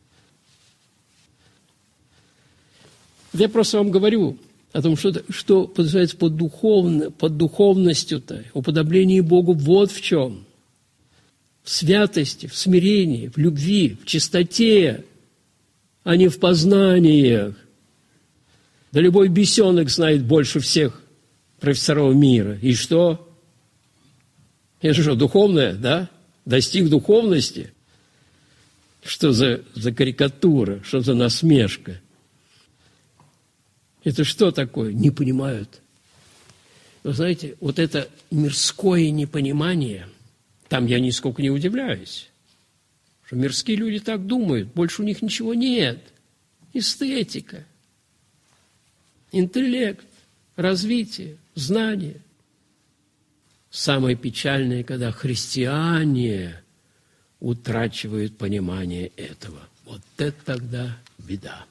Я просто вам говорю о том, что подразумевается под духовностью-то, уподобление Богу вот в чем. В святости, в смирении, в любви, в чистоте, а не в познаниях. Да любой бесенок знает больше всех профессоров мира. И что? Это что, духовное, да? Достиг духовности? Что за карикатура, что за насмешка? Это что такое? Не понимают. Вы знаете, вот это мирское непонимание, там я нисколько не удивляюсь, что мирские люди так думают, больше у них ничего нет. Эстетика, интеллект, развитие, знание. Самое печальное, когда христиане утрачивают понимание этого. Вот это тогда беда.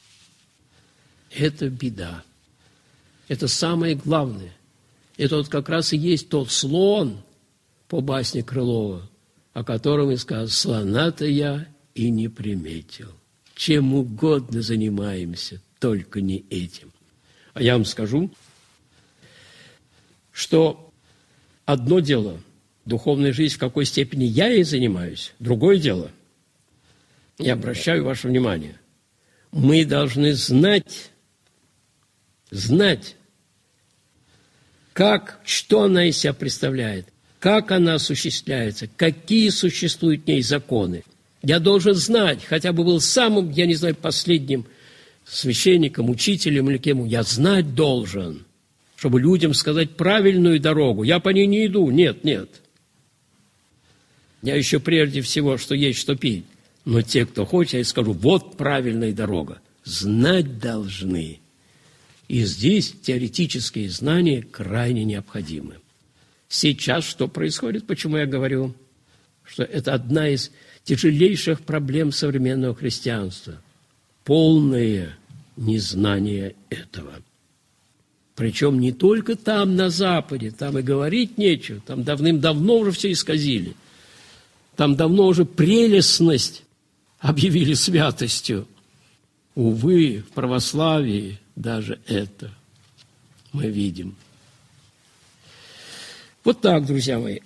Это беда. Это самое главное. Это вот как раз и есть тот слон по басне Крылова, о котором и сказал: «Слона-то я и не приметил. Чем угодно занимаемся, только не этим». А я вам скажу, что одно дело – духовная жизнь, в какой степени я ей занимаюсь, другое дело – я обращаю ваше внимание, мы должны знать, что она из себя представляет, как она осуществляется, какие существуют в ней законы. Я должен знать, хотя бы был самым, последним священником, учителем или кем, я знать должен, чтобы людям сказать правильную дорогу. Я по ней не иду. Нет. Я еще прежде всего, что есть, что пить. Но те, кто хочет, я скажу: вот правильная дорога. Знать должны. И здесь теоретические знания крайне необходимы. Сейчас что происходит? Почему я говорю, что это одна из тяжелейших проблем современного христианства? Полное незнание этого. Причем не только там, на Западе, там и говорить нечего, там давным-давно уже все исказили. Там давно уже прелестность объявили святостью. Увы, в православии даже это мы видим. Вот так, друзья мои.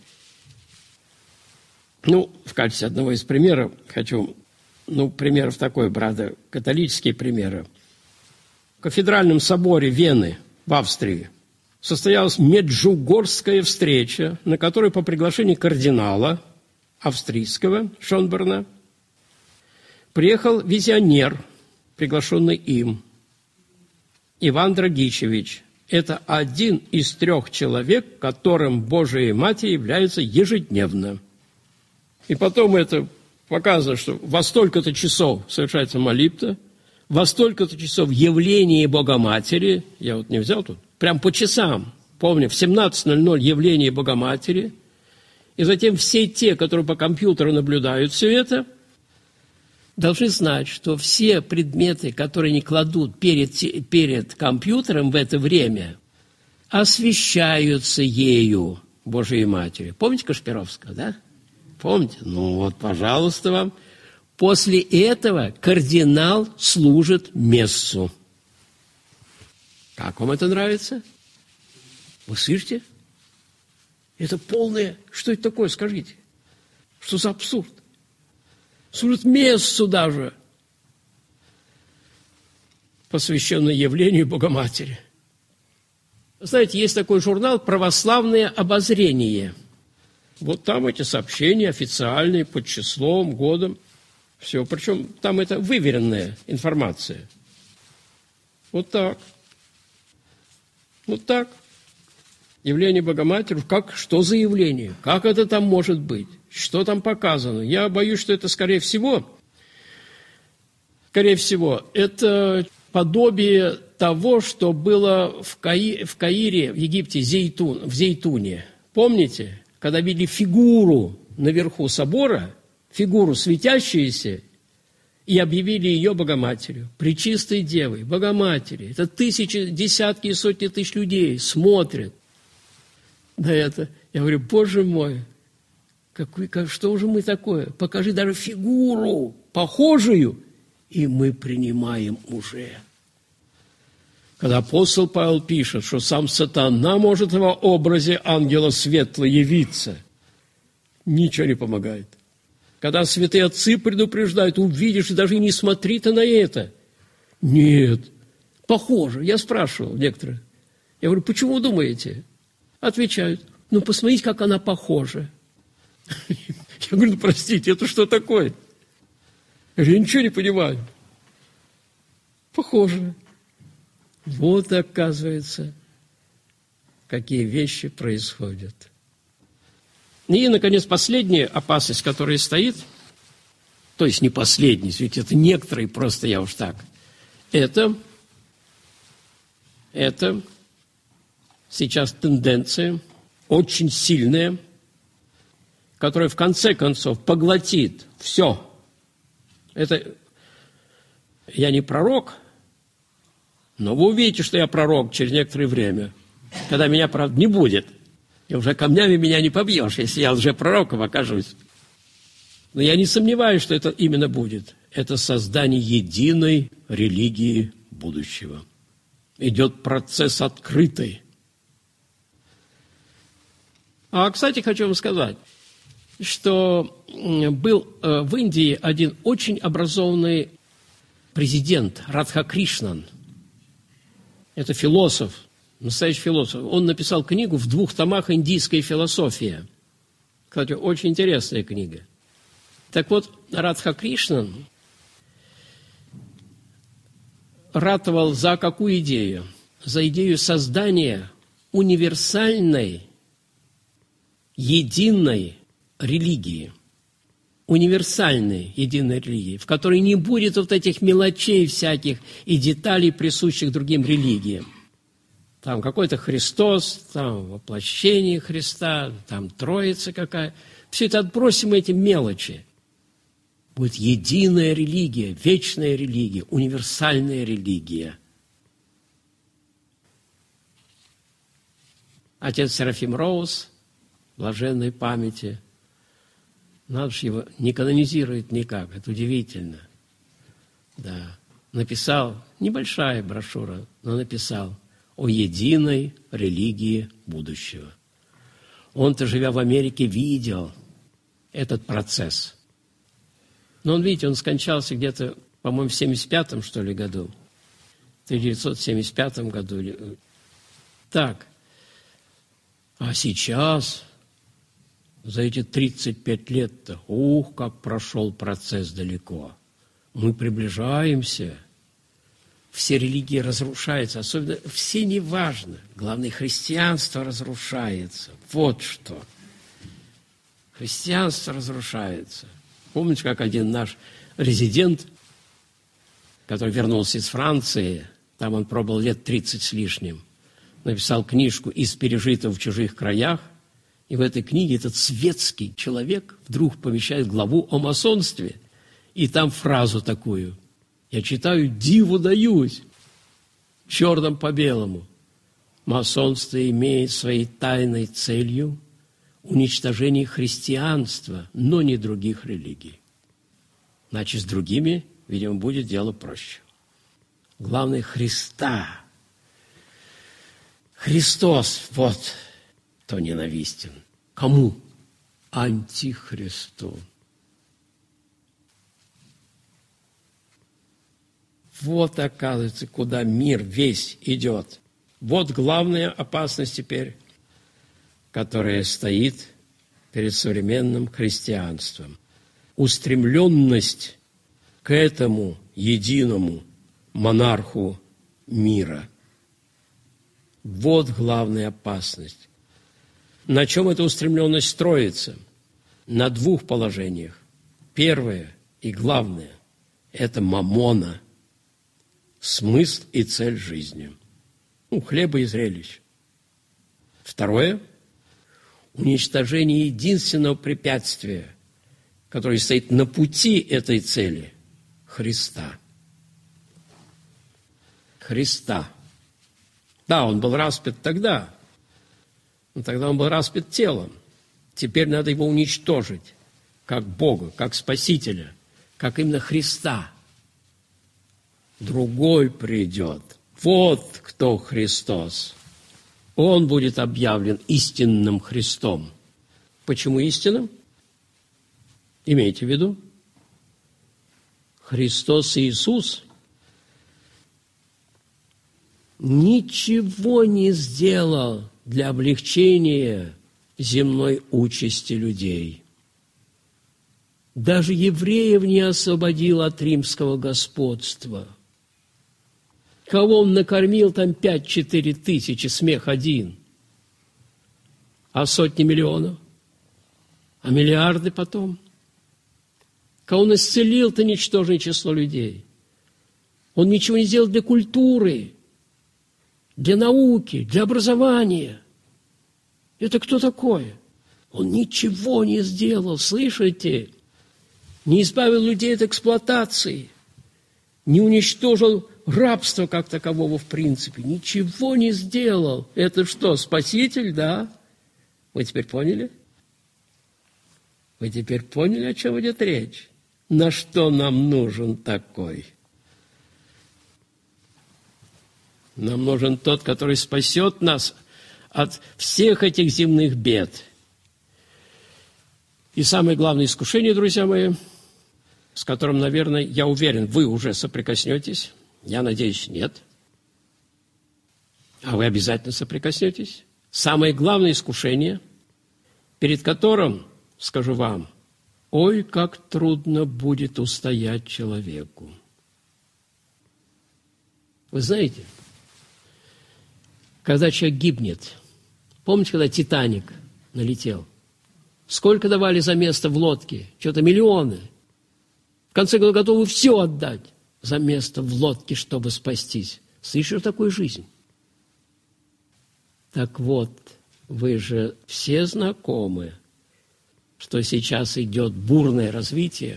В качестве одного из примеров хочу, примеров такой, правда, католические примеры. В кафедральном соборе Вены в Австрии состоялась Меджугорская встреча, на которой по приглашению кардинала австрийского Шонборна приехал визионер, приглашенный им, Иван Драгичевич. Это один из 3 человек, которым Божия Матерь является ежедневно. И потом это показано, что во столько-то часов совершается молитва, во столько-то часов явление Богоматери, я вот не взял тут, прям по часам, помню, в 17:00 явление Богоматери, и затем все те, которые по компьютеру наблюдают все это, должны знать, что все предметы, которые они кладут перед компьютером в это время, освящаются ею, Божией Матерью. Помните Кашпировского, да? Помните? Пожалуйста, вам. После этого кардинал служит мессу. Как вам это нравится? Вы слышите? Это полное... Что это такое, скажите? Что за абсурд? Служит месту даже, посвященный явлению Богоматери. Знаете, есть такой журнал «Православное обозрение». Вот там эти сообщения официальные, под числом, годом. Все. Причем там это выверенная информация. Вот так. Вот так. Явление Богоматери. Что за явление? Как это там может быть? Что там показано? Я боюсь, что это, скорее всего, это подобие того, что было в Каире, в Египте, в Зейтуне. Помните, когда видели фигуру наверху собора, фигуру светящуюся, и объявили ее Богоматерью, Пречистой Девой, Богоматери. Это тысячи, десятки и сотни тысяч людей смотрят на это. Я говорю, Боже мой, что же мы такое? Покажи даже фигуру похожую, и мы принимаем уже. Когда апостол Павел пишет, что сам сатана может в образе ангела светла явиться, ничего не помогает. Когда святые отцы предупреждают, увидишь, и даже не смотри ты на это. Нет, похоже. Я спрашивал некоторых. Я говорю, почему думаете? Отвечают, посмотрите, как она похожа. Я говорю, простите, это что такое? Я ничего не понимаю. Похоже. Вот, оказывается, какие вещи происходят. И, наконец, последняя опасность, которая стоит, то есть не последняя, ведь это некоторые, просто я уж так, это сейчас тенденция очень сильная, которая в конце концов поглотит все. Это я не пророк, но вы увидите, что я пророк через некоторое время, когда меня, правда, не будет. И уже камнями меня не побьешь, если я лжепророком окажусь. Но я не сомневаюсь, что это именно будет. Это создание единой религии будущего. Идет процесс открытый. Кстати, хочу вам сказать, что был в Индии один очень образованный президент Радха Кришнан. Это философ, настоящий философ. Он написал книгу в 2 томах «Индийская философия». Кстати, очень интересная книга. Так вот, Радха Кришнан ратовал за какую идею? За идею создания универсальной, единой религии. Универсальной единой религии, в которой не будет вот этих мелочей всяких и деталей, присущих другим религиям. Там какой-то Христос, там воплощение Христа, там Троица какая. Все это отбросим, эти мелочи. Будет единая религия, вечная религия, универсальная религия. Отец Серафим Роуз, блаженной памяти, надо же, его не канонизирует никак, это удивительно. Да. Написал, небольшая брошюра, но написал о единой религии будущего. Он-то, живя в Америке, видел этот процесс. Но он, видите, он скончался где-то, по-моему, в 75-м, что ли, году. В 1975 году. Так. А сейчас... За эти 35 лет-то, как прошел процесс далеко. Мы приближаемся. Все религии разрушаются, особенно все неважно. Главное, христианство разрушается. Вот что. Христианство разрушается. Помните, как один наш резидент, который вернулся из Франции, там он пробыл лет 30 с лишним, написал книжку «Из пережитого в чужих краях», и в этой книге этот светский человек вдруг помещает главу о масонстве. И там фразу такую. Я читаю, диву даюсь, черным по белому. Масонство имеет своей тайной целью уничтожение христианства, но не других религий. Значит, с другими, видимо, будет дело проще. Главное, Христа. Христос, вот, кто ненавистен. Кому? антихристу. Вот, оказывается, куда мир весь идет. Вот главная опасность теперь, которая стоит перед современным христианством. Устремленность к этому единому монарху мира. Вот главная опасность. На чем эта устремленность строится? На двух положениях. Первое и главное – это маммона, смысл и цель жизни. Хлеба и зрелищ. Второе – уничтожение единственного препятствия, которое стоит на пути этой цели – Христа. Христа. Да, он был распят тогда, но тогда он был распят телом. Теперь надо его уничтожить, как Бога, как Спасителя, как именно Христа. Другой придет. Вот кто Христос. Он будет объявлен истинным Христом. Почему истинным? Имейте в виду. Христос Иисус ничего не сделал для облегчения земной участи людей. Даже евреев не освободил от римского господства. Кого он накормил, там 5-4 тысячи, смех один. А сотни миллионов? А миллиарды потом? Кого он исцелил-то ничтожное число людей? Он ничего не сделал для культуры, для науки, для образования. Это кто такой? Он ничего не сделал, слышите? Не избавил людей от эксплуатации, не уничтожил рабство как такового в принципе, ничего не сделал. Это что, Спаситель, да? Вы теперь поняли? Вы теперь поняли, о чем идет речь? На что нам нужен такой? Нам нужен тот, который спасет нас от всех этих земных бед. И самое главное искушение, друзья мои, с которым, наверное, я уверен, вы уже соприкоснетесь. Я надеюсь, нет. А вы обязательно соприкоснетесь. Самое главное искушение, перед которым, скажу вам, ой, как трудно будет устоять человеку. Вы знаете, когда человек гибнет, помните, когда «Титаник» налетел? Сколько давали за место в лодке? Что-то миллионы. В конце концов, готовы все отдать за место в лодке, чтобы спастись. Слышишь такую жизнь? Так вот, вы же все знакомы, что сейчас идет бурное развитие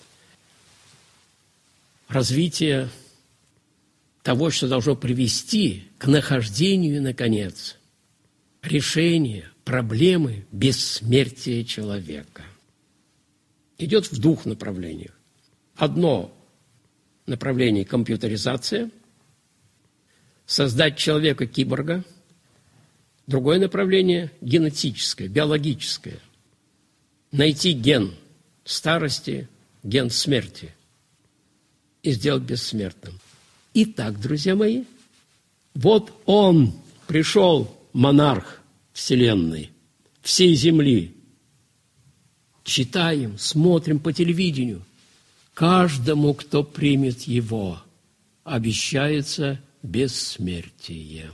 того, что должно привести к нахождению, наконец, решения проблемы бессмертия человека. Идет в двух направлениях. Одно направление – компьютеризация, создать человека-киборга. Другое направление – генетическое, биологическое. Найти ген старости, ген смерти и сделать бессмертным. Итак, друзья мои, вот он пришел, монарх Вселенной, всей Земли. Читаем, смотрим по телевидению. Каждому, кто примет его, обещается бессмертие.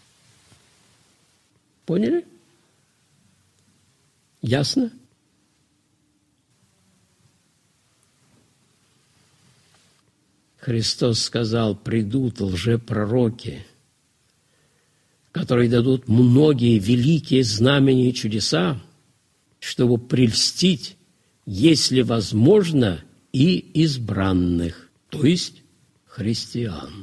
Поняли? Ясно? Христос сказал, придут лжепророки, которые дадут многие великие знамения и чудеса, чтобы прельстить, если возможно, и избранных, то есть христиан.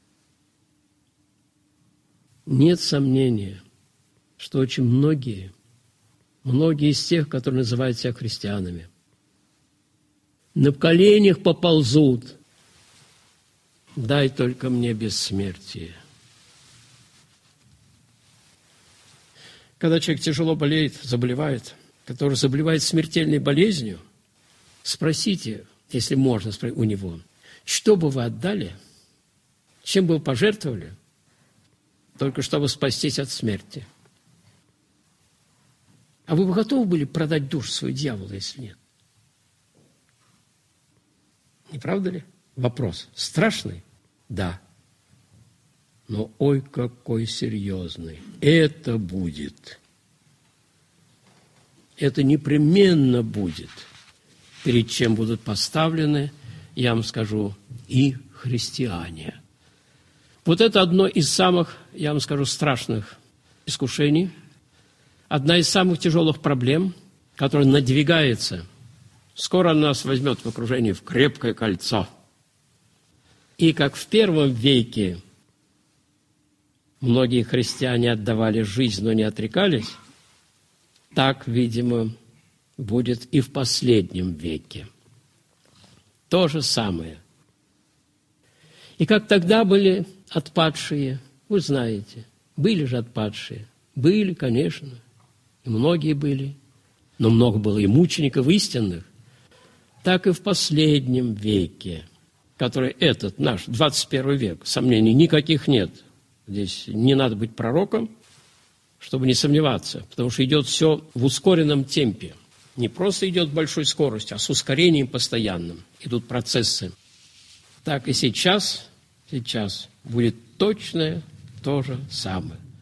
Нет сомнения, что очень многие из тех, которые называют себя христианами, на коленях поползут. Дай только мне бессмертие. Когда человек тяжело болеет, заболевает, который заболевает смертельной болезнью, спросите, если можно спросить у него, что бы вы отдали, чем бы вы пожертвовали, только чтобы спастись от смерти? А вы бы готовы были продать душу свою дьяволу, если нет? Не правда ли? Вопрос страшный? Да. Но ой, какой серьезный. Это будет. Это непременно будет, перед чем будут поставлены, я вам скажу, и христиане. Вот это одно из самых, я вам скажу, страшных искушений, одна из самых тяжелых проблем, которая надвигается. Скоро она нас возьмет в окружение в крепкое кольцо. И как в первом веке многие христиане отдавали жизнь, но не отрекались, так, видимо, будет и в последнем веке. То же самое. И как тогда были отпадшие, вы знаете, были же отпадшие. Были, конечно, и многие были, но много было и мучеников истинных. Так и в последнем веке, который этот наш, 21 век, сомнений никаких нет. Здесь не надо быть пророком, чтобы не сомневаться, потому что идет все в ускоренном темпе. Не просто идет с большой скоростью, а с ускорением постоянным. Идут процессы. Так и сейчас будет точно то же самое.